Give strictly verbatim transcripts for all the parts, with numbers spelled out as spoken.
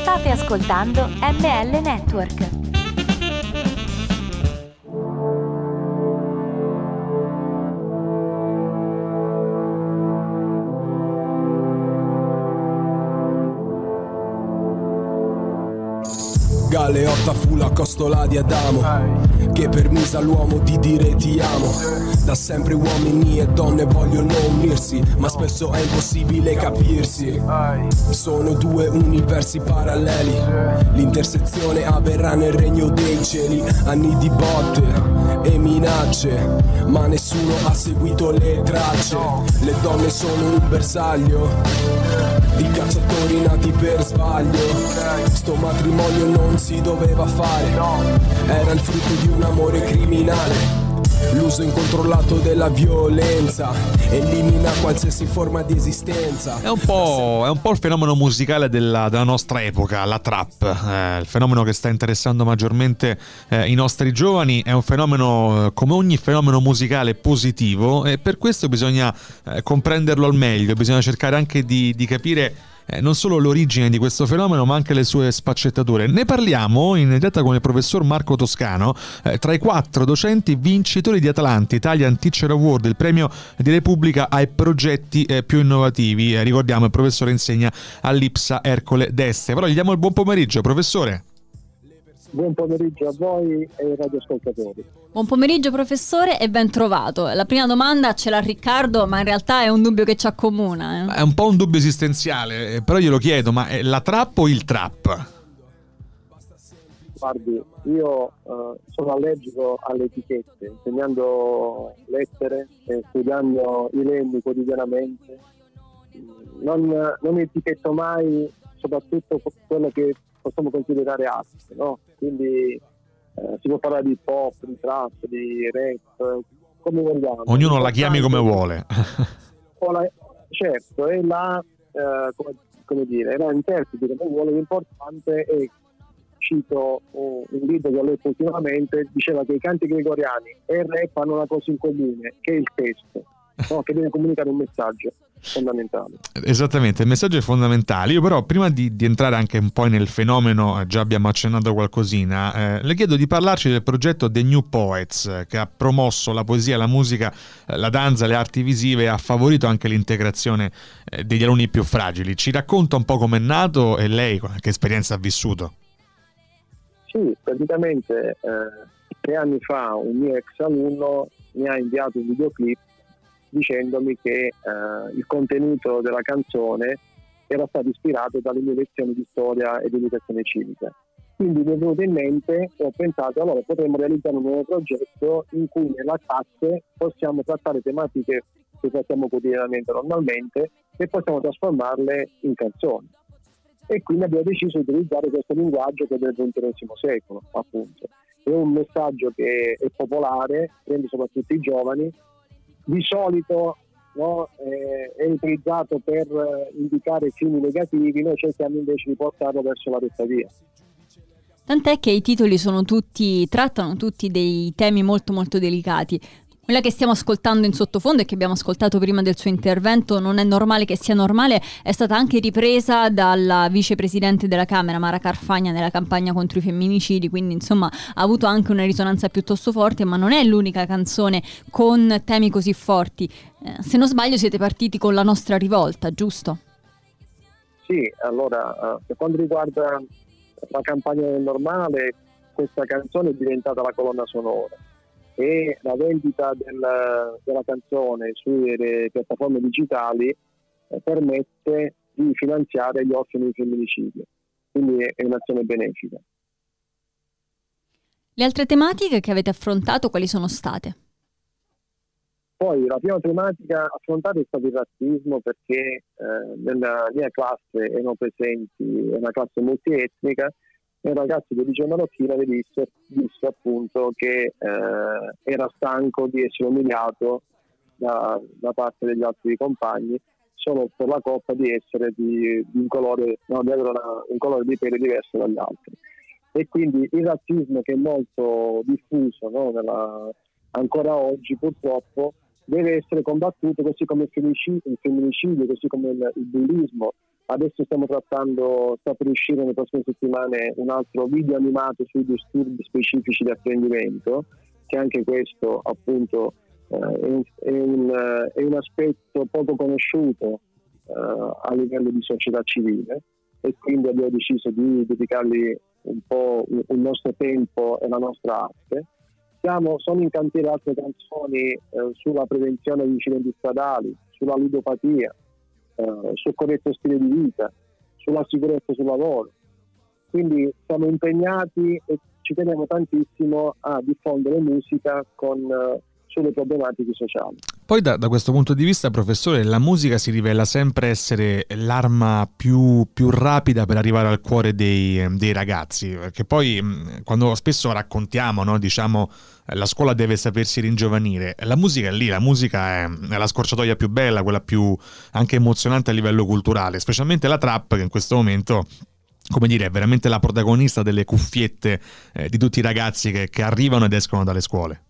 State ascoltando M L Network. Galeotta fu la costola di Adamo, che permise all'uomo di dire ti amo. Da sempre uomini e donne vogliono unirsi, ma spesso è impossibile capirsi. Sono due universi paralleli, l'intersezione avverrà nel regno dei cieli. Anni di botte e minacce, ma nessuno ha seguito le tracce. Le donne sono un bersaglio di cacciatori nati per sbaglio. Sto matrimonio non si doveva fare, era il frutto di un amore criminale. L'uso incontrollato della violenza elimina qualsiasi forma di esistenza. È un po', è un po' il fenomeno musicale della, della nostra epoca, la trap, eh, il fenomeno che sta interessando maggiormente eh, i nostri giovani. È un fenomeno, eh, come ogni fenomeno musicale, positivo, e per questo bisogna eh, comprenderlo al meglio, bisogna cercare anche di, di capire Eh, non solo l'origine di questo fenomeno, ma anche le sue sfaccettature. Ne parliamo in diretta con il professor Marco Toscano, eh, tra i quattro docenti vincitori di Atalanta Italian Teacher Award, il premio di Repubblica ai progetti eh, più innovativi. Eh, ricordiamo, il professore insegna all'Ipsa Ercole d'Este. Però gli diamo il buon pomeriggio, professore. Buon pomeriggio a voi e ai radioascoltatori. Buon pomeriggio professore e ben trovato. La prima domanda ce l'ha Riccardo, ma in realtà è un dubbio che ci accomuna. Eh? È un po' un dubbio esistenziale, però glielo chiedo, ma è la trap o il trap? Guardi, io uh, sono allergico alle etichette, insegnando lettere e studiando i lemmi quotidianamente. Non, non etichetto mai, soprattutto quello che possiamo considerare arte, no? Quindi eh, si può parlare di pop, di trap, di rap, come vogliamo. Ognuno la chiami come vuole. La, certo, è la eh, come, come dire, è la interprete come vuole. L'importante è, cito un, un libro che ho letto ultimamente, diceva che i canti gregoriani e il rap hanno una cosa in comune, che è il testo, no? Che deve comunicare un messaggio fondamentale. Esattamente, il messaggio è fondamentale. Io però, prima di, di entrare anche un po' nel fenomeno, già abbiamo accennato qualcosina, eh, le chiedo di parlarci del progetto The New Poets, eh, che ha promosso la poesia, la musica, eh, la danza, le arti visive e ha favorito anche l'integrazione eh, degli alunni più fragili. Ci racconta un po' com'è nato e lei che esperienza ha vissuto? Sì, praticamente eh, tre anni fa un mio ex alunno mi ha inviato un videoclip dicendomi che eh, il contenuto della canzone era stato ispirato dalle mie lezioni di storia ed educazione civica. Quindi mi è venuto in mente e ho pensato, allora potremmo realizzare un nuovo progetto in cui nella classe possiamo trattare tematiche che trattiamo quotidianamente normalmente e possiamo trasformarle in canzoni. E quindi abbiamo deciso di utilizzare questo linguaggio che è del ventunesimo secolo, appunto. È un messaggio che è popolare, prende soprattutto i giovani. Di solito, no, eh, è utilizzato per eh, indicare fini negativi, noi cerchiamo invece di portarlo verso la retta via. Tant'è che i titoli sono tutti, trattano tutti dei temi molto molto delicati. Quella che stiamo ascoltando in sottofondo e che abbiamo ascoltato prima del suo intervento, Non è normale che sia normale, è stata anche ripresa dalla vicepresidente della Camera, Mara Carfagna, nella campagna contro i femminicidi, quindi insomma ha avuto anche una risonanza piuttosto forte, ma non è l'unica canzone con temi così forti. Eh, se non sbaglio siete partiti con La nostra rivolta, giusto? Sì, allora per quanto riguarda la campagna del normale, questa canzone è diventata la colonna sonora. E la vendita del, della canzone sulle piattaforme digitali eh, permette di finanziare gli orfani di femminicidio, quindi è un'azione benefica. Le altre tematiche che avete affrontato quali sono state? Poi la prima tematica affrontata è stato il razzismo, perché eh, nella mia classe erano presenti, è una classe multietnica, e un ragazzo di origine marocchina mi disse, disse appunto che eh, era stanco di essere umiliato da, da parte degli altri compagni solo per la colpa di essere di, di un colore, no, di avere una, un colore di pelle diverso dagli altri. E quindi il razzismo, che è molto diffuso, no, nella, ancora oggi purtroppo, deve essere combattuto, così come il femminicidio, il femminicidio così come il, il bullismo, Adesso stiamo trattando, sta per uscire nelle prossime settimane un altro video animato sui disturbi specifici di apprendimento, che anche questo appunto eh, è, un, è, un, è un aspetto poco conosciuto eh, a livello di società civile, e quindi abbiamo deciso di dedicargli un po' il nostro tempo e la nostra arte. Siamo, sono in cantiere altre canzoni eh, sulla prevenzione degli incidenti stradali, sulla ludopatia, Uh, sul corretto stile di vita, sulla sicurezza sul lavoro. Quindi siamo impegnati e ci teniamo tantissimo a diffondere musica con, uh, sulle problematiche sociali. Poi da, da questo punto di vista, professore, la musica si rivela sempre essere l'arma più, più rapida per arrivare al cuore dei, dei ragazzi, perché poi quando spesso raccontiamo, no, diciamo la scuola deve sapersi ringiovanire, la musica è lì, la musica è, è la scorciatoia più bella, quella più anche emozionante a livello culturale, specialmente la trap, che in questo momento, come dire, è veramente la protagonista delle cuffiette eh, di tutti i ragazzi che, che arrivano ed escono dalle scuole.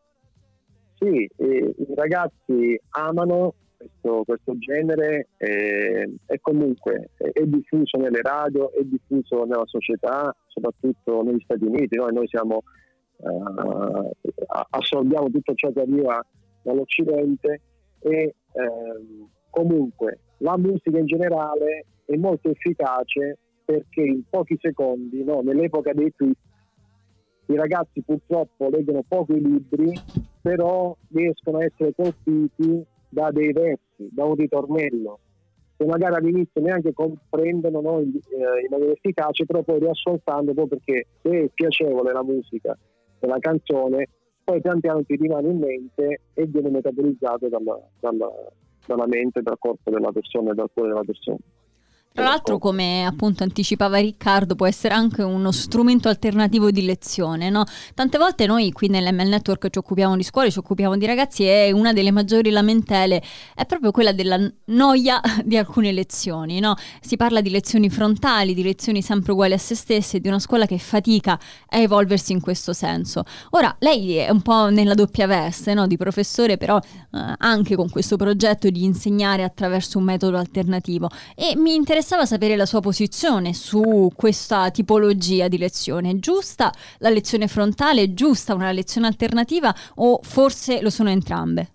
Sì, eh, i ragazzi amano questo, questo genere eh, e comunque è, è diffuso nelle radio, è diffuso nella società, soprattutto negli Stati Uniti. Noi, noi siamo, eh, assorbiamo tutto ciò che arriva dall'Occidente e eh, comunque la musica in generale è molto efficace, perché in pochi secondi, no, nell'epoca dei tweet, i ragazzi purtroppo leggono poco i libri, però riescono a essere colpiti da dei versi, da un ritornello, che magari all'inizio neanche comprendono, no, in, eh, in maniera efficace, però poi riascoltando, proprio perché se è piacevole la musica della canzone, poi pian piano ti rimane in mente e viene metabolizzato dalla, dalla, dalla mente, dal corpo della persona e dal cuore della persona. Tra l'altro, come appunto anticipava Riccardo, può essere anche uno strumento alternativo di lezione, no? Tante volte noi qui nell'M L Network ci occupiamo di scuole, ci occupiamo di ragazzi, e una delle maggiori lamentele è proprio quella della noia di alcune lezioni, no? Si parla di lezioni frontali, di lezioni sempre uguali a se stesse, di una scuola che fatica a evolversi in questo senso. Ora, lei è un po' nella doppia veste, no? Di professore, però eh, anche con questo progetto di insegnare attraverso un metodo alternativo, e mi interessa interessava sapere la sua posizione su questa tipologia di lezione. È giusta la lezione frontale? È giusta una lezione alternativa, o forse lo sono entrambe?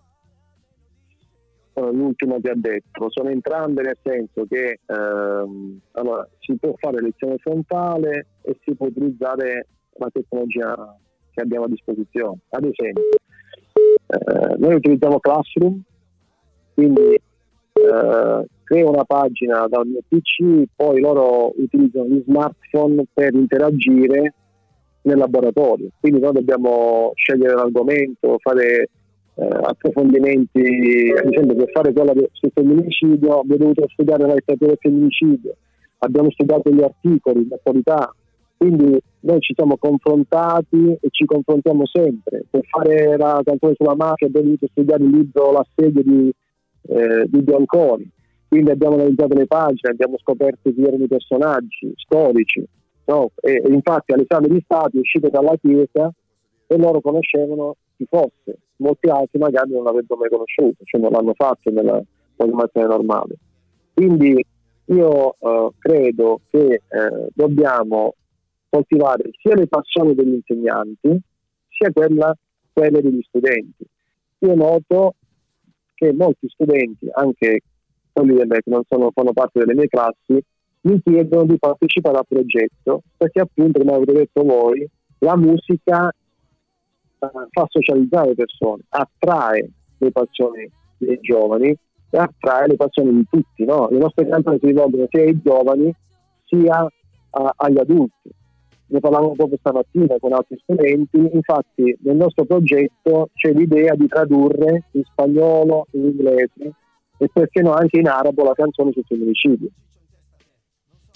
L'ultimo che ha detto, sono entrambe, nel senso che ehm, allora, si può fare lezione frontale e si può utilizzare la tecnologia che abbiamo a disposizione. Ad esempio, eh, noi utilizziamo Classroom, quindi eh, creo una pagina dal mio P C, poi loro utilizzano gli smartphone per interagire nel laboratorio, quindi noi dobbiamo scegliere l'argomento, fare eh, approfondimenti. Ad esempio, per fare quella sul femminicidio abbiamo dovuto studiare la letteratura del femminicidio, abbiamo studiato gli articoli di attualità, quindi noi ci siamo confrontati e ci confrontiamo sempre. Per fare la canzone sulla mafia abbiamo dovuto studiare il libro L'assedio di, eh, di Bianconi. Quindi abbiamo analizzato le pagine, abbiamo scoperto chi erano i personaggi storici, no? E, e infatti all'esame di Stato è uscito dalla Chiesa e loro conoscevano chi fosse, molti altri magari non l'avrebbero mai conosciuto, cioè non l'hanno fatto nella formazione normale. Quindi io eh, credo che eh, dobbiamo coltivare sia le passioni degli insegnanti sia quella, quelle degli studenti. Io noto che molti studenti, anche quelli che non sono, fanno parte delle mie classi, mi chiedono di partecipare al progetto, perché appunto, come avete detto voi, la musica uh, fa socializzare le persone, attrae le passioni dei giovani e attrae le passioni di tutti, no? Le nostre canzoni si rivolgono sia ai giovani sia uh, agli adulti. Ne parlavamo proprio stamattina con altri studenti. Infatti nel nostro progetto c'è l'idea di tradurre in spagnolo, in inglese e perché no anche in arabo la canzone sul femminicidio.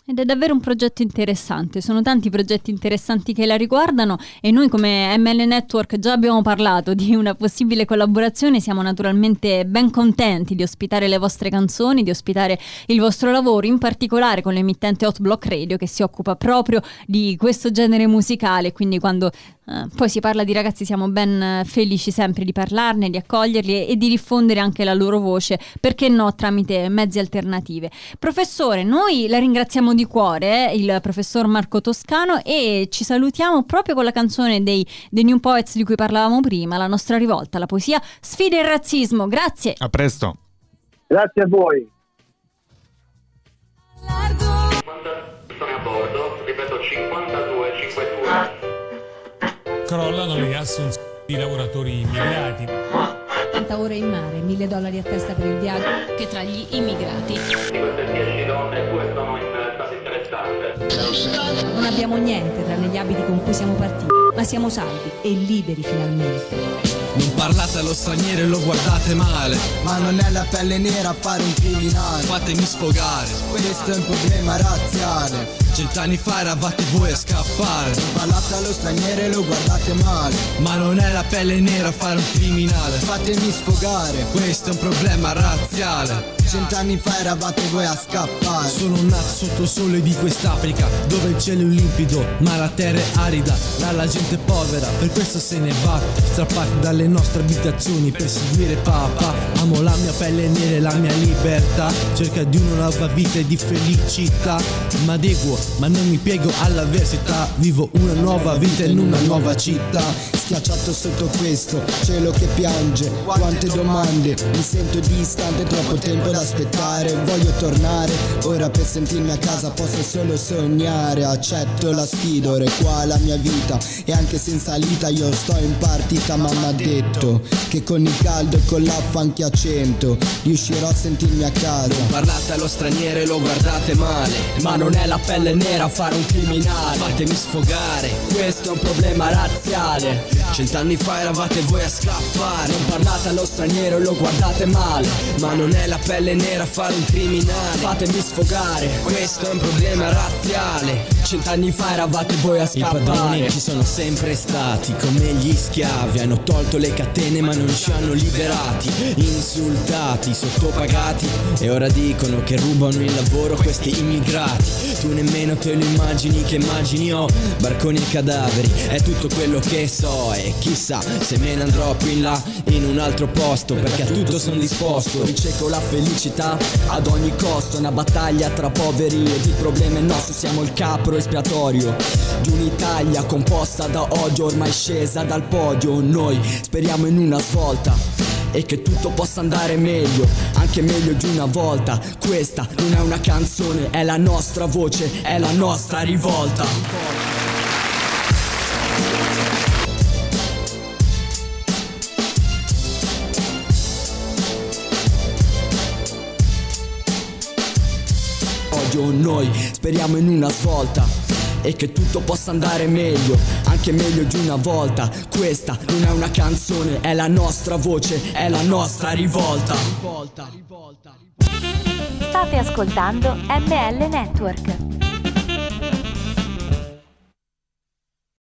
Ed è davvero un progetto interessante, sono tanti progetti interessanti che la riguardano e noi come M L Network già abbiamo parlato di una possibile collaborazione, siamo naturalmente ben contenti di ospitare le vostre canzoni, di ospitare il vostro lavoro, in particolare con l'emittente Hot Block Radio che si occupa proprio di questo genere musicale, quindi quando eh, poi si parla di ragazzi siamo ben felici sempre di parlarne, di accoglierli e, e di diffondere anche la loro voce, perché no, tramite mezzi alternative. Professore, noi la ringraziamo di cuore, eh, il professor Marco Toscano, e ci salutiamo proprio con la canzone dei, dei New Poets di cui parlavamo prima, La nostra rivolta, la poesia sfida il razzismo. Grazie. A presto. Grazie a voi. Persone a bordo, ripeto cinquantadue cinquantadue. Crollano le assunzioni di lavoratori immigrati. ottanta ore in mare, mille dollari a testa per il viaggio. Che tra gli immigrati Di queste dieci donne, due sono in stato interessante. non abbiamo niente tranne gli abiti con cui siamo partiti, ma siamo salvi e liberi finalmente. Non parlate allo straniero e lo guardate male, ma non è la pelle nera a fare un criminale. Fatemi sfogare, questo è un problema razziale. Cent'anni fa eravate voi a scappare. Non parlate allo straniero e lo guardate male, ma non è la pelle nera a fare un criminale. Fatemi sfogare, questo è un problema razziale. Cent'anni fa eravate voi a scappare. Sono nato sotto il sole di quest'Africa, dove il cielo è limpido ma la terra è arida. Dalla gente povera, per questo se ne va, strappati dalle nostre abitazioni per seguire papà. Amo la mia pelle nera e la mia libertà, cerca di una nuova vita e di felicità. M'adeguo ma non mi piego all'avversità, vivo una nuova vita in una nuova città. Schiacciato sotto questo cielo che piange, quante domande, mi sento distante, troppo tempo da aspettare. Voglio tornare, ora per sentirmi a casa posso solo sognare. Accetto la sfida, ora è qua la mia vita, e anche senza salita io sto in partita. Mamma ha detto che con il caldo e con l'affa anche a cento riuscirò a sentirmi a casa. Non parlate allo straniero e lo guardate male, ma non è la pelle nera a fare un criminale. Fatemi sfogare, questo è un problema razziale. Cent'anni fa eravate voi a scappare. Non parlate allo straniero e lo guardate male, ma non è la pelle nera a fare un criminale. Fatemi sfogare, questo è un problema razziale. Cent'anni fa eravate voi a scappare. I padroni ci sono sempre stati come gli schiavi, hanno tolto le catene ma non ci hanno liberati. Insultati, sottopagati, e ora dicono che rubano il lavoro questi immigrati. Tu nemmeno te lo immagini che immagini ho, barconi e cadaveri, è tutto quello che so. E chissà se me ne andrò più in là, in un altro posto, perché a tutto sono disposto. Ricerco la felicità ad ogni costo, una battaglia tra poveri ed il problema è nostro. Siamo il capro espiatorio di un'Italia composta da odio, ormai scesa dal podio. Noi speriamo in una svolta e che tutto possa andare meglio, anche meglio di una volta. Questa non è una canzone, è la nostra voce, è la nostra rivolta. Noi speriamo in una svolta e che tutto possa andare meglio, anche meglio di una volta. Questa non è una canzone, è la nostra voce, è la nostra rivolta. State ascoltando M L Network.